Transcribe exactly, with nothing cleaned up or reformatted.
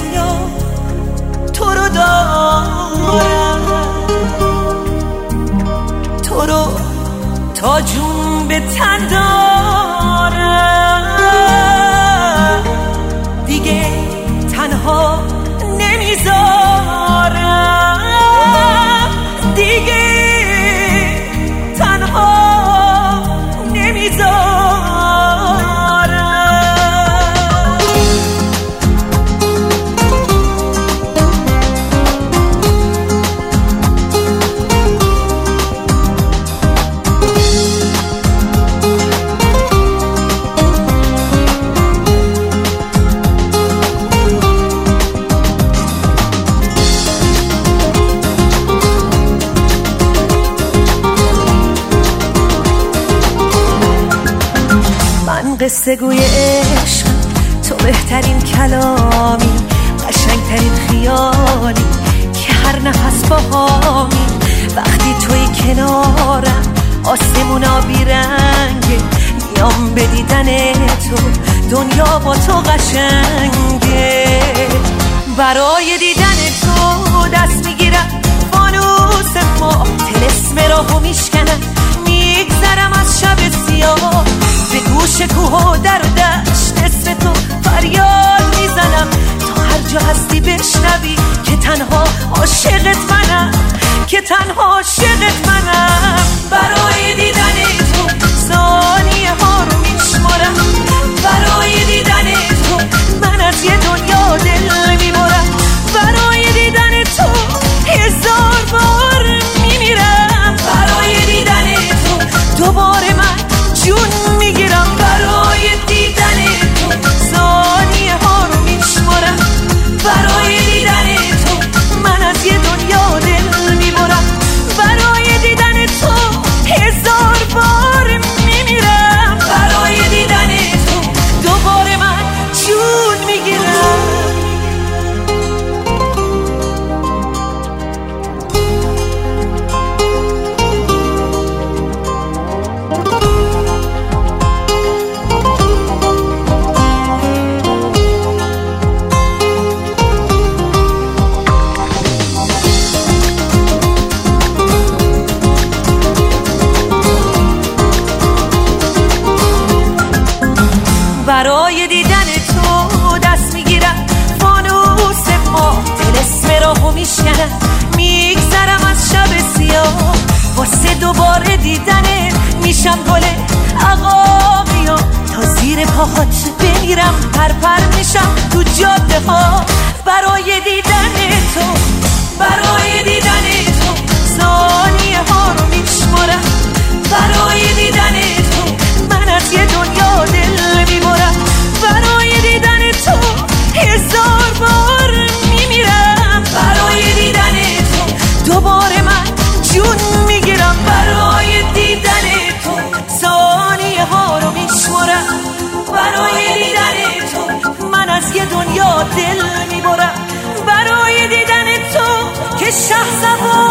دنیا تو رو دارم، تو رو تا جون به تن دارم، دیگه تنها نمیذارم، دیگه تنها نمیذارم. قصه گوی عشق تو بهترین کلامی، قشنگترین خیالی که هر نفس باهامی. وقتی توی کنارم آسمونا بیرنگه، میام به دیدن تو دنیا با تو قشنگه. برای دیدن تو دست میگیرم فانوس ما، طلسم راهو میشکنم میگذرم از شب سیاه. به گوش کوه و در و دشت اسم تو فریاد میزنم تا هر جا هستی بشنوی که تنها عاشقت منم، که تنها عاشقت منم. برای دیدن تو ثانیه ها رو میشمارم، برای دیدن تو من از یه دنیا دل میبرم، برای دیدن تو هزار بار میمیرم، برای دیدن تو دوباره من جون میگیرم. برای دیدن تو ثانیه ها رو میشمارم، برای دیدن تو من از یه دنیا دل میبرم، برای دیدن تو هزار بار میمیرم، برای دیدن تو دوباره من جون میگیرم. برای دیدن تو دست میگیرم فانوس ما، طلسم راهو میشکنم میگذرم از شب سیاه. واسه دوباره دیدنه میشم گل عقاقیام، تا زیر پاهات بمیرم پر پر میشم تو جاده ها. برای دیدن تو، برای دیدن تو ثانیه ها رو میشمارم، برای دیدن تو من از یه دنیا دل میبرم، برای دیدن تو هزار بار میمیرم، برای دیدن تو دوباره من جون میگیرم، برای دیدن تو ثانیه ها رو میشمارم، برای دیدن تو من از یه دنیا دل میبرم، برای دیدن تو که شهر